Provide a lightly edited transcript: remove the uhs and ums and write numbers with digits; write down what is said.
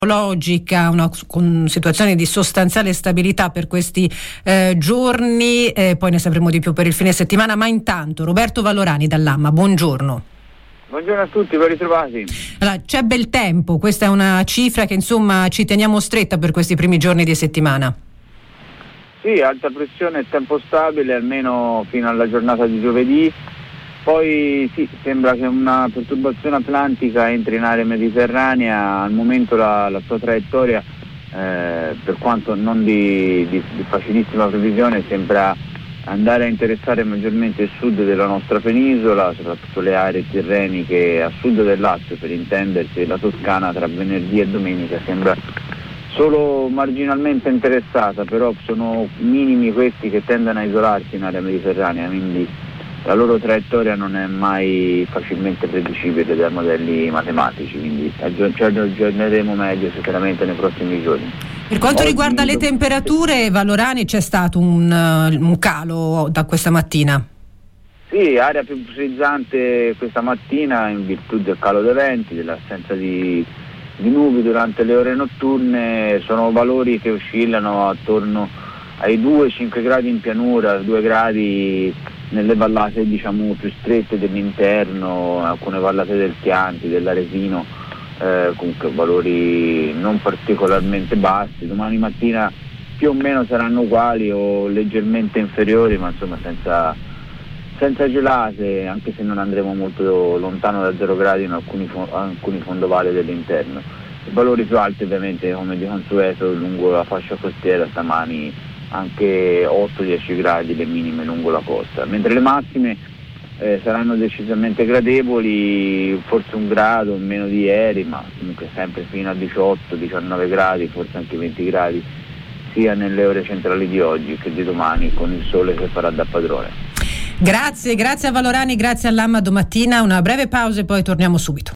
Logica, con situazione di sostanziale stabilità per questi giorni, poi ne sapremo di più per il fine settimana, ma intanto Roberto Valorani dall'AMMA, buongiorno. Buongiorno a tutti, ben ritrovati. Allora, c'è bel tempo, questa è una cifra che insomma ci teniamo stretta per questi primi giorni di settimana. Sì, alta pressione e tempo stabile almeno fino alla giornata di giovedì. Poi sì, sembra che una perturbazione atlantica entri in area mediterranea. Al momento la sua traiettoria, per quanto non di facilissima previsione, sembra andare a interessare maggiormente il sud della nostra penisola, soprattutto le aree tirreniche a sud del Lazio, per intendersi. La Toscana tra venerdì e domenica sembra solo marginalmente interessata, però sono minimi questi che tendono a isolarsi in area mediterranea, quindi la loro traiettoria non è mai facilmente predicibile dai modelli matematici, quindi ci aggiorneremo meglio sicuramente nei prossimi giorni. Per quanto riguarda le temperature, Valorani, c'è stato un calo da questa mattina? Sì, aria più frizzante questa mattina in virtù del calo dei venti, dell'assenza di nubi durante le ore notturne. Sono valori che oscillano attorno ai 2-5 gradi in pianura, 2 gradi nelle vallate diciamo più strette dell'interno, alcune vallate del Chianti, dell'Aresino, comunque valori non particolarmente bassi. Domani mattina più o meno saranno uguali o leggermente inferiori, ma insomma senza gelate, anche se non andremo molto lontano da 0 gradi in alcuni fondovali dell'interno. I valori più alti ovviamente, come di consueto, lungo la fascia costiera stamani anche 8-10 gradi le minime lungo la costa, mentre le massime saranno decisamente gradevoli, forse 1 grado in meno di ieri, ma comunque sempre fino a 18-19 gradi, forse anche 20 gradi, sia nelle ore centrali di oggi che di domani, con il sole che farà da padrone. Grazie a Valorani, grazie all'AMMA. Domattina una breve pausa e poi torniamo subito.